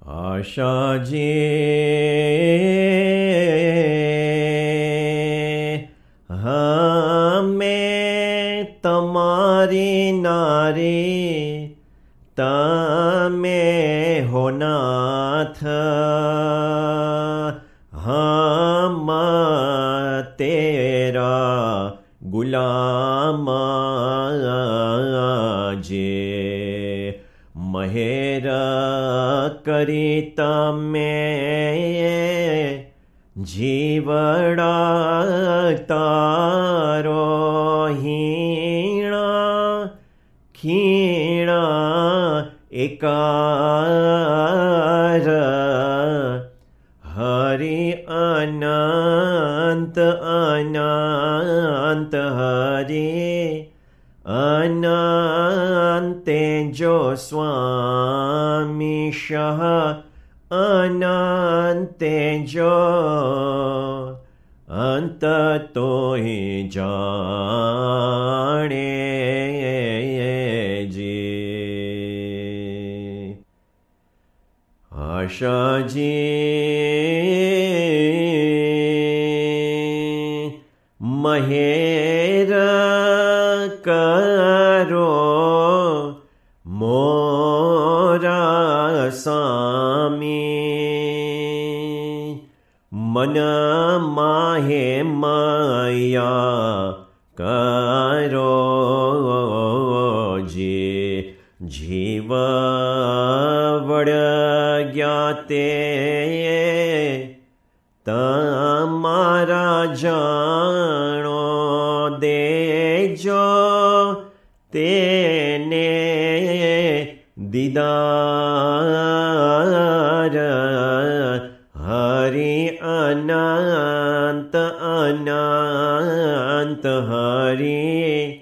આશાજી હમે તમારી નારી તમે હો નાથ હમ તેરા ગુલામ જે મહેર કરી તમે જીવડા તારો હીણા ખીણા એકાર હરિ અનંત અનંત હરિ અનંતે જો સ્વામી શહ અનંતે જો અંત તો જાણે જી આશાજી મહેર કરો મોરા સામી મન માહે માયા કરો જે જીવ વળગ્યા તે તમારા જાણો દેજો તેને દીદાર હરિ અનંત અનંત હરિ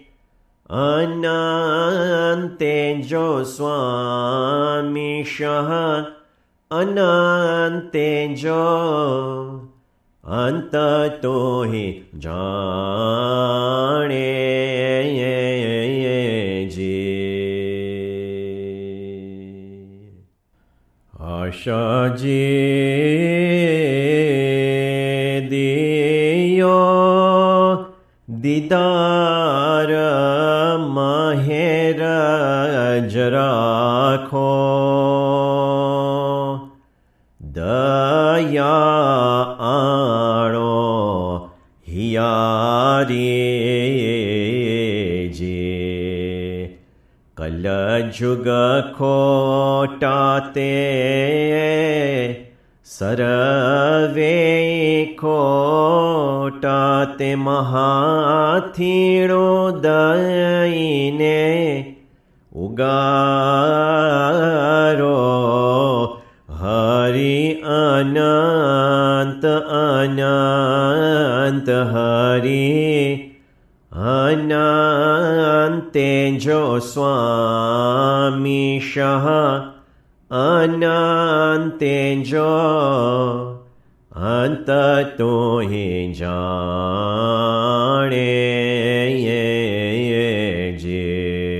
અનંતે જો સ્વામી શહ અનંતે જો અંત તો જાણે આશાજી દિયો દીદાર મહેર રાખો દયા આણો હિયારી જે કલજુગ ખોટા તે સર્વે ખોટા તે મહાથીણો દઈને ઉગારો હરિ અનંત અનંત હરિ અનંતે જો સ્વામી શહ અનંતે જો અંત તો જાણે જે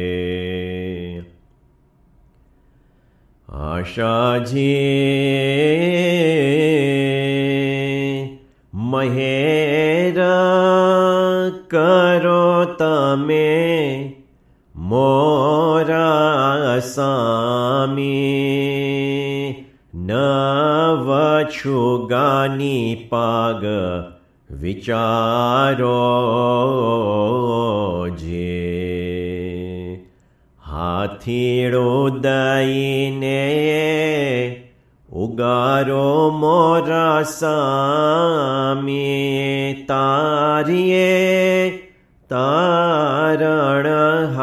આશાજી મહેર કરો તમે મોરા સામી નવ છુગાની પાગ વિચારો જે હાથીડો દઈને ઉગારો મોરા સામી તારીએ તારણ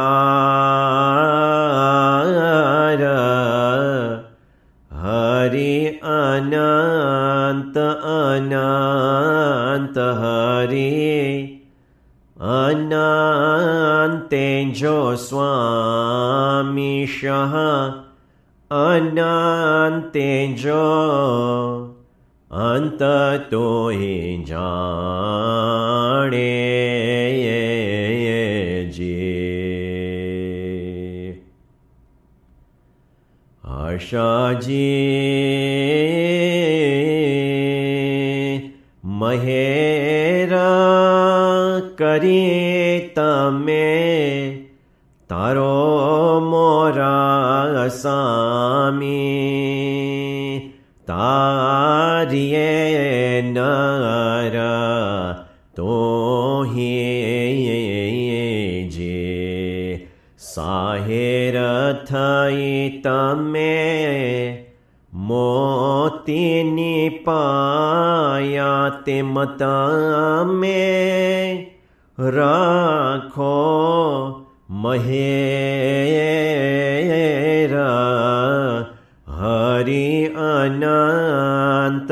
હાર હરિ અનંત અનંત હરિ અનંતે જો સ્વામી શહ અનંતે જો અંત તો જાણે જે આશાજી મહેરા કરી તમે તારો મોરા સામી તારીએ નરા તો જે સાહેર થઈ તમે મોતીની પાયા તેમ તમે રાખો મહેરા હરિ અનંત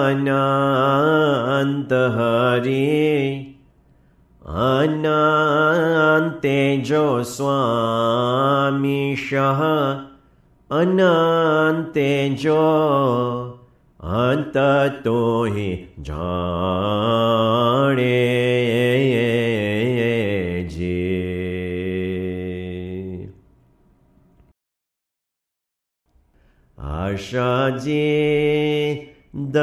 અનંત હરિ અનંતે જો સ્વામી શઃ અનંતે જો અંત તો હિ જાણે જે આશાજી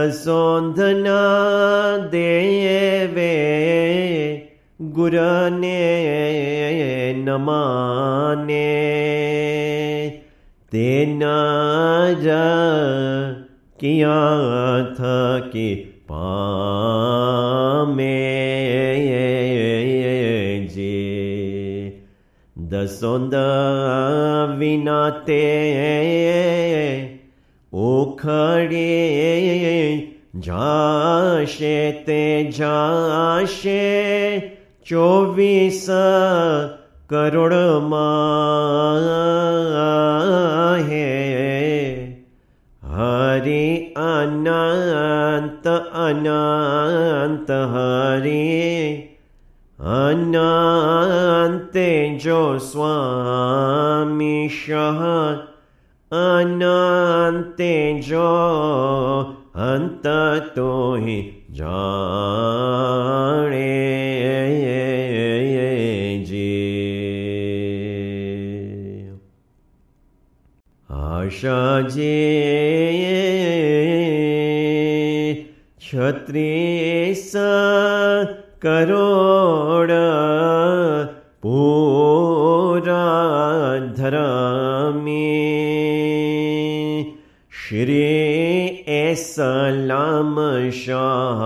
દસોંધના દેવે ગુરને નમાને તેના જ કિયા થકી પામે જે દસોંદ વિના તે ઉખડે જાશે તે જાશે 24 કરોડમાં હે હરિ અનંત અનંત હરિ અનંતે જો સ્વામી શઃ અનંતે જો અંત તો હિ જાણે જે આશાજી 36 કરોડ પૂરા ધરામી શ્રી સલામ શાહ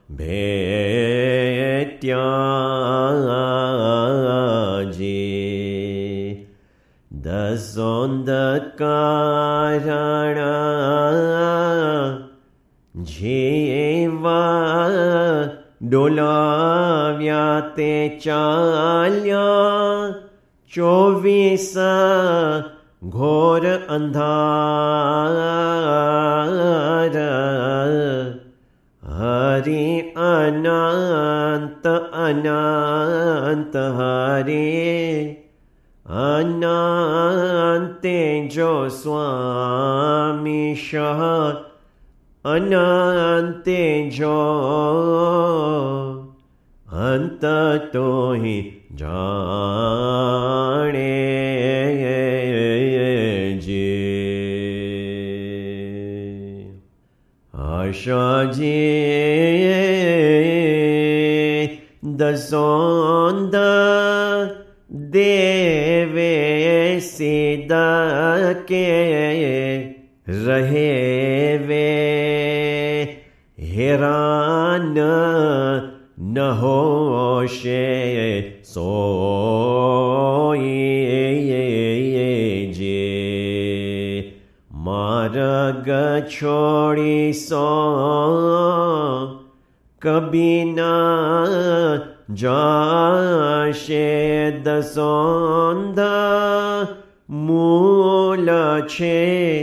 ભેટ્યાજી દસોંદ કારણ જેવા ડોલાવ્યા તે ચાલ્યા 24 ઘોર અંધાર હરિ અનંત અનંત હરિ અનંતે જો સ્વામી શઃ અનંતે જો અંત તો હિ જાણે જે આશાજી દસોંદ દેવે સીધા કે રહે વે હેરાન ન હોશે સોઈ જે માર્ગ છોડી સો કબી ના જાશે દસોંદ મૂલ છે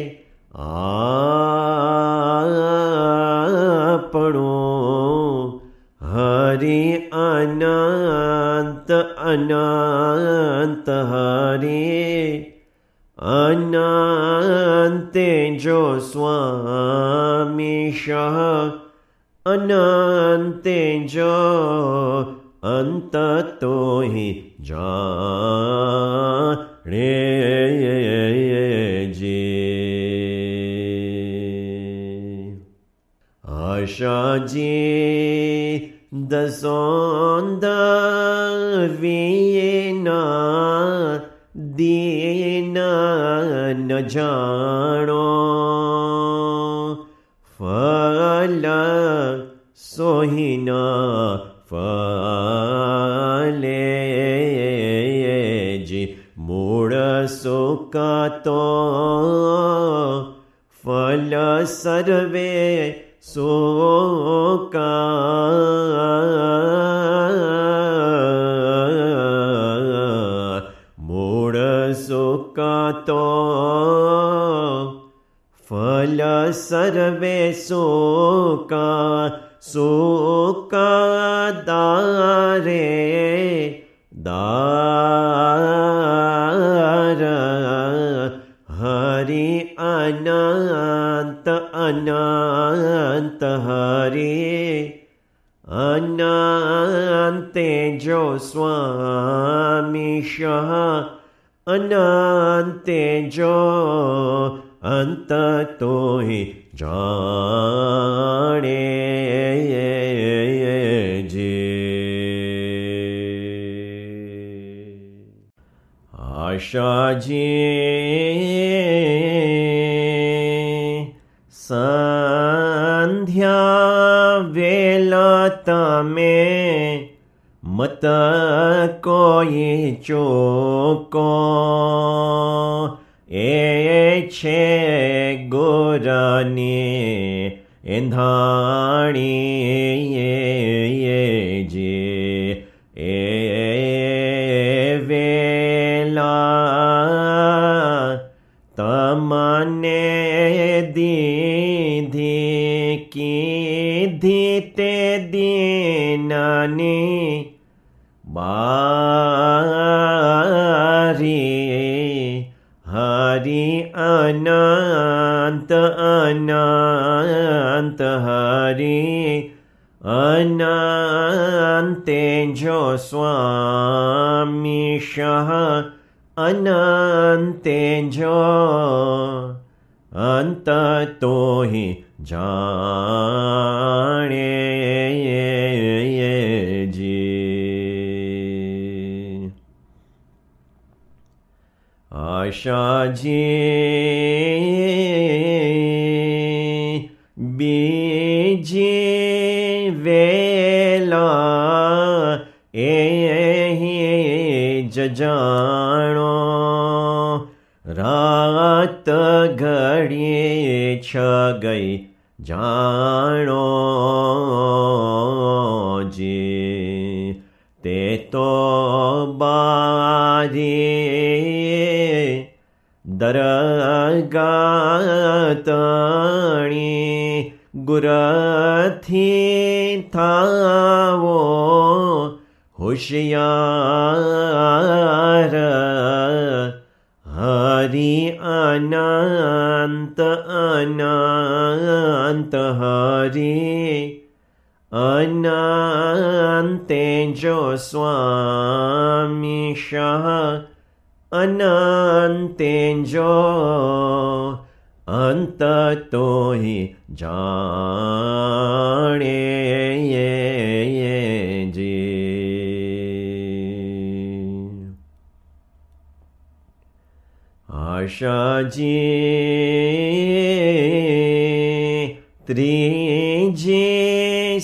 આપણું હરિ અનંત અનંત હરિ અનંતે જો સ્વામી શઃ અનંતે જો અંત તો હિ જાણે જે આશાજી દસોંદવીના દીન ન જાણો ફલ સોહિના ફલેજી મૂળ સુકાતો ફલ સર્વે સોકા મૂળ સુકાતો ફલ સર્વે સોકા દારે દાર હરિ અનંત અનંત હરિ અનંતે જો સ્વામીશ અનંતે જો અંત તોહિ જાણે આશાજી સંધ્યા વેલા તમે મત કોઈ ચોકો એ છે ગોરાની એંધાણી જે એ વેલા તમને દીધી કીધી તે દીનાની બારી હરિ અનંત અનંત હરિ અનંતે જો સ્વામીશ અનંતે જો અંત તોહિ જાણે આશાજી બીજી વેલા એ જ જાણો રાત ઘડીએ છ ગઈ જાણો જી તે તો બારી દરગાતણી ગુરથી થાવો હોશિયાર હરિ અનંત અનંત હરિ અનંતે જો સ્વામીશ અનંતે જો અંત તોહિ જાણે આશાજી ત્રીજી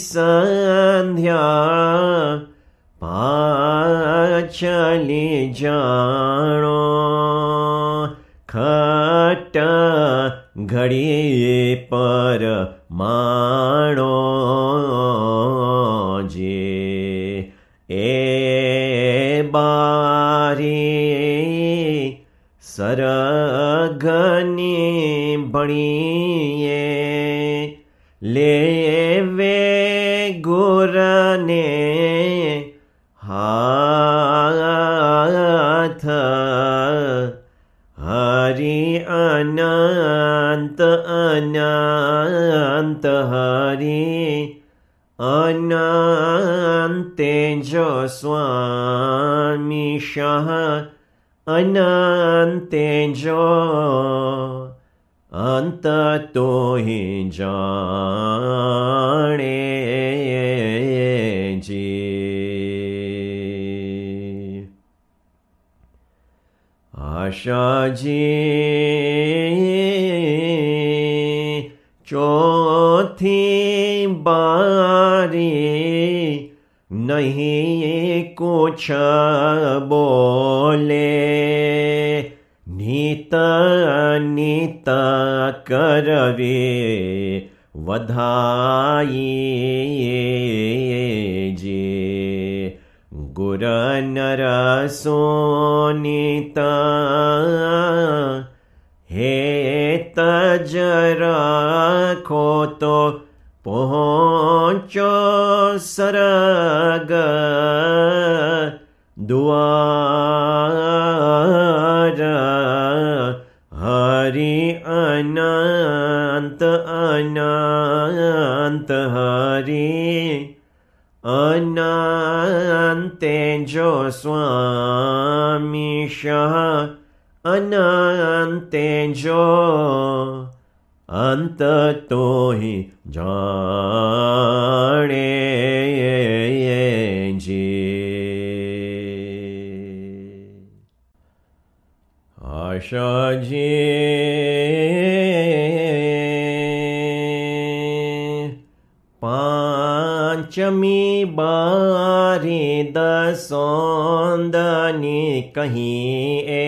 સંધ્યા પાછલી જાણો ખટ ઘડી પર માણો જે એ બારી સરગની ભણીએ લેવે ગુરને હાથ હરિ અનંત અનંત હરિ અનંતે જો સ્વામીશ અનંતે જો અંત તોહિ જાણે જી. આશાજી ચોથી બારી નહીં કુછ બોલે, નીત નીત કરવે વધાઈ જે. ગુર નર સોનિત હે તજ રાખો તો પહોંચો સરગ દ્વાર. હરિ અનંત અનંત હરિ અનંતે જો સ્વામી શાહ અનંતે જો અંત તોહિ જાણે જી. આશાજી પાંચમી બારી દસોંદની કહી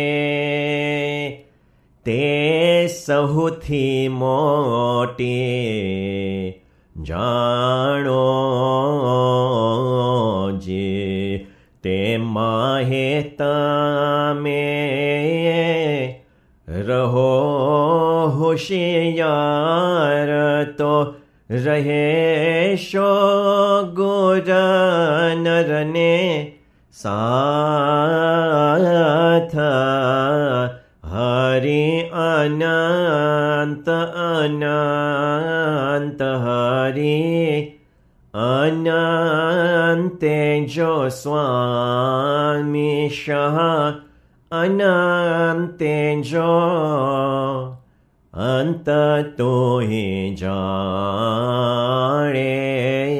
તે સહુથી મોટી જાણો જે. તે માહે તમે રહો હોશિયાર તો રહેશો ગુર નરને સાથ. હરિ અનંત અનંત હરિ અનંતે જો સ્વામી શાહ અનંતે જો અંત તોહિ જાણે